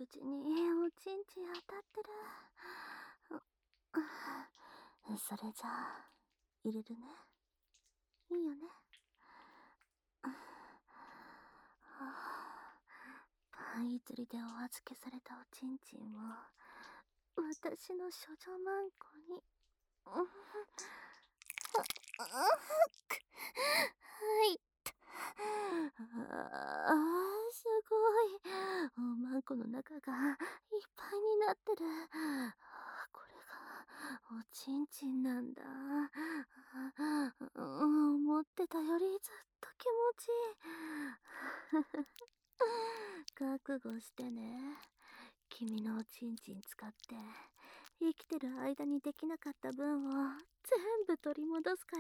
口におちんちん当たってる。それじゃあ、入れるね。いいよね。パン釣りでお預けされたおちんちんを、私の処女マンコに、はい。すごい。おまんこの中がいっぱいになってる。これがおちんちんなんだ。思ってたよりずっと気持ちいい。覚悟してね。君のおちんちん使って生きてる間にできなかった分を全部取り戻すから。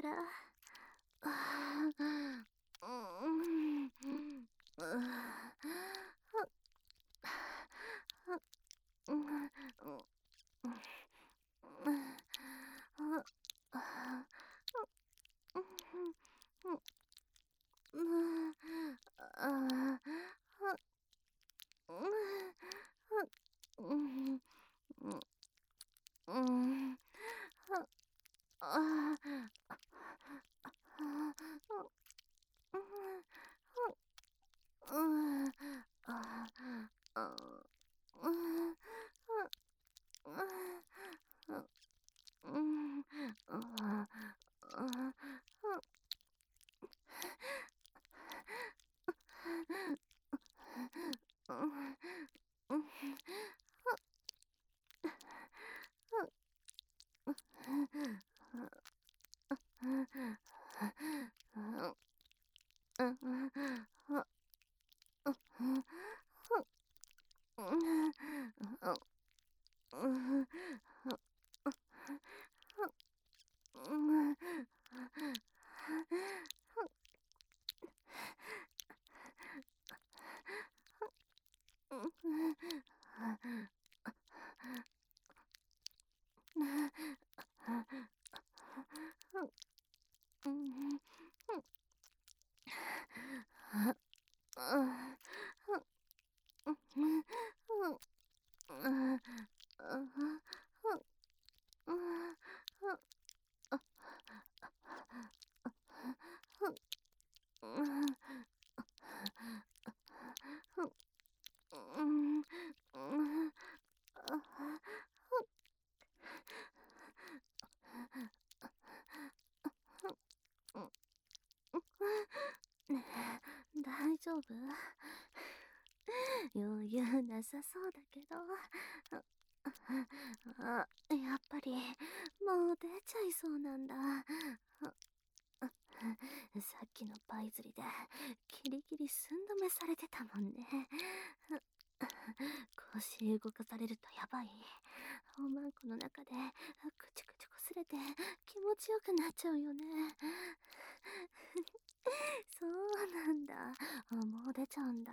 ねえ、大丈夫？余裕なさそうだけど。やっぱりもう出ちゃいそうなんだ。さっきのパイ釣りでキリキリ寸止めされてたもんね。腰動かされるとやばい。おまんこの中でくちゅくちゅこすれて気持ちよくなっちゃうよね。そうなんだ。もう出ちゃうんだ。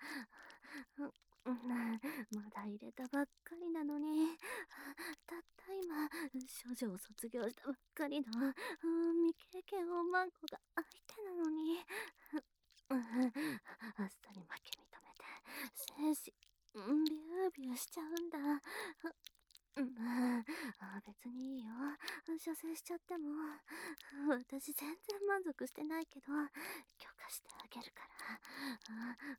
まだ入れたばっかりなのに。たった今、処女を卒業したばっかりの、未経験おまんこが相手なのに。あっさり負け認めて、精子、ビュービューしちゃうんだ。別にいいよ。射精しちゃっても。私全然満足してないけど、許可してあげるから。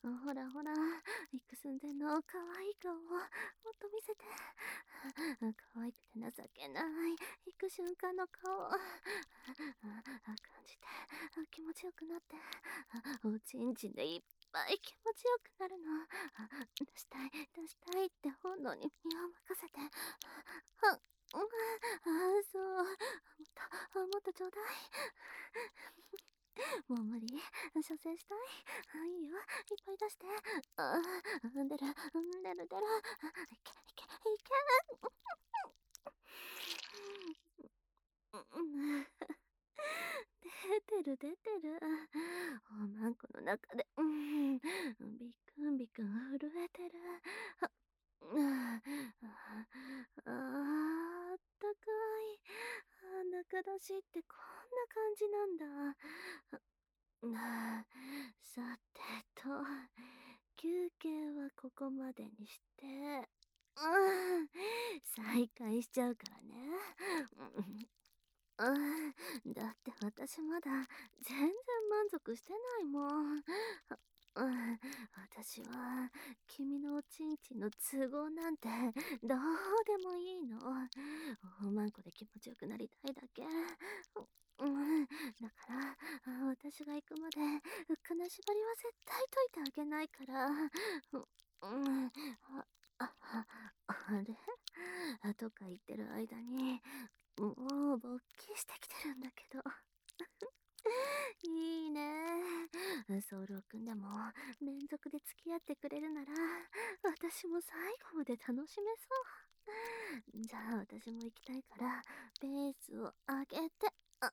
ほらほら、行く寸前の可愛い顔をもっと見せて。可愛くて情けない、行く瞬間の顔。感じて、気持ちよくなって、おちんちんでいっぱい気持ちよくなるの。出したい、出したいって本能に身を任せて。そう。もっとちょうだい。もう無理。射精したい。いいよ。いっぱい出して。出る、出る、出る。いけ、いけ、いけ。出てる、出てる。おまんこの中で、ビクンビクン震えてる。あったかい。中出しってこんな感じなんだ。さてと、休憩はここまでにして、再開しちゃうからね。だって私まだ全然満足してないもん。私は君のおちんちんの都合なんてどうでもいいの。大まんこで気持ちよくなりたいだけ。だから私が行くまで金縛りは絶対解いてあげないから。あれとか言ってる間にもう勃起してきてるんだけど。いいね。ソウルくんでも連続で付き合ってくれるなら私も最後まで楽しめそう。じゃあ私も行きたいからペースを上げて。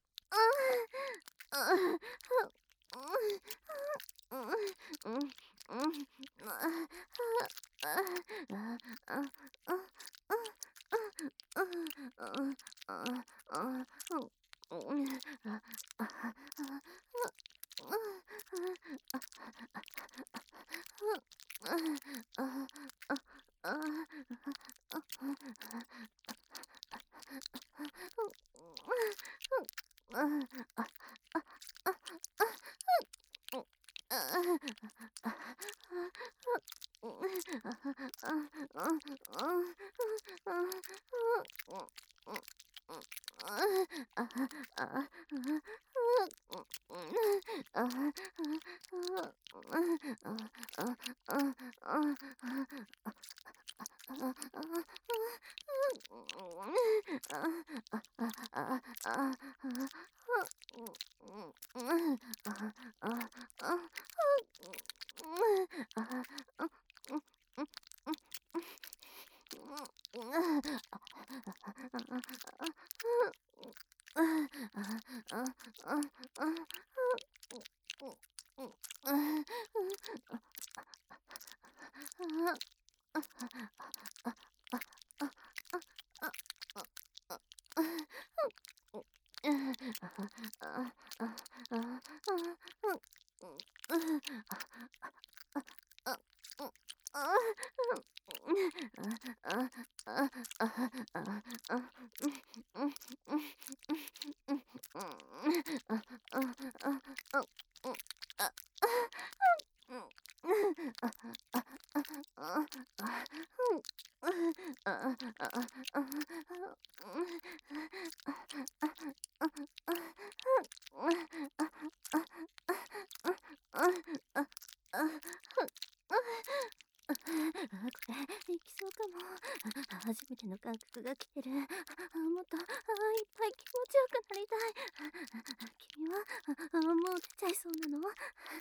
これ、いきそうかも。初めての感覚が来てる。もっと、いっぱい気持ちよくなりたい。君は、もう出ちゃいそうなの？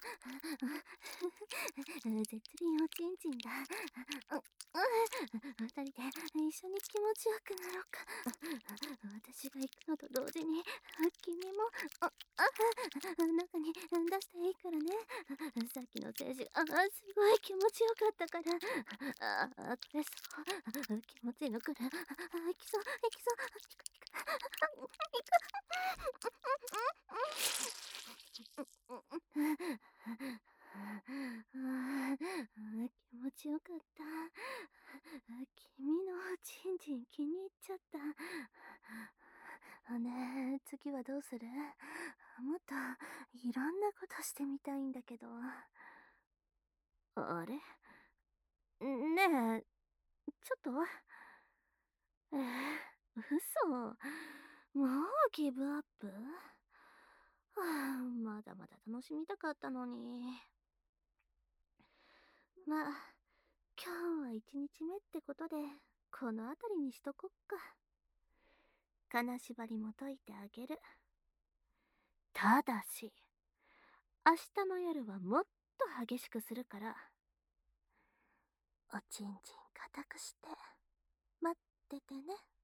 絶倫おちんちんだ。二人で一緒に気持ちよくなろうか。私が行くのと同時に、君も、中に出していいからね。さっきの静止、すごい気持ちよかったから。これ気持ちいいのくる。行きそう、行きそう。気持ちよかった。君のちんちん気に入っちゃった。ねえ、次はどうする？もっといろんなことしてみたいんだけど。あれ？ねえ、ちょっと。嘘。もうギブアップ？まだまだ楽しみたかったのに。まあ、今日は一日目ってことで、この辺りにしとこっか。金縛りも解いてあげる。ただし、明日の夜はもっと激しくするから、おちんちん固くして、待っててね。